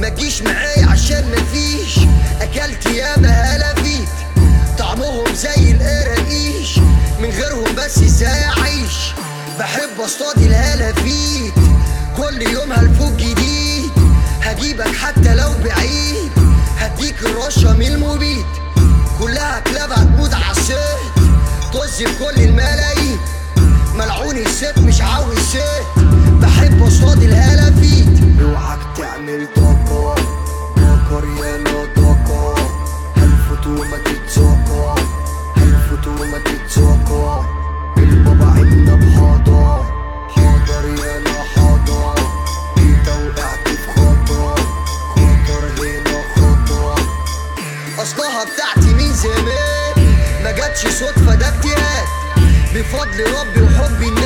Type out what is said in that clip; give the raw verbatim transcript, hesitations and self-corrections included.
تجيش معايا عشان مفيش اكلت ياما هلافيت طعمهم زي القراقيش، من غيرهم بس ازاي اعيش. بحب اصطاد الهلافيت كل يوم هلفوت جديد، هجيبك حتى لو بعيد، هديك الرشة من المبيد. كلها كلاب هتموت عالصيد، طز بكل الملايين، ملعون الست مش عاوز ست. بحب اصطاد الهلافيت. اوعك تعمل طاقة طاقة ريالة طاقة، هلفت وما تتساقى هلفت وما تتساقى. البابا عنا بحاضر حاضر يالا حاضر، انت وقعت في خطر خطر هنا خطر. اصلها بتاعتي من زمان ما جاتش صدفة، ده اجتهاد بفضل ربي وحبي.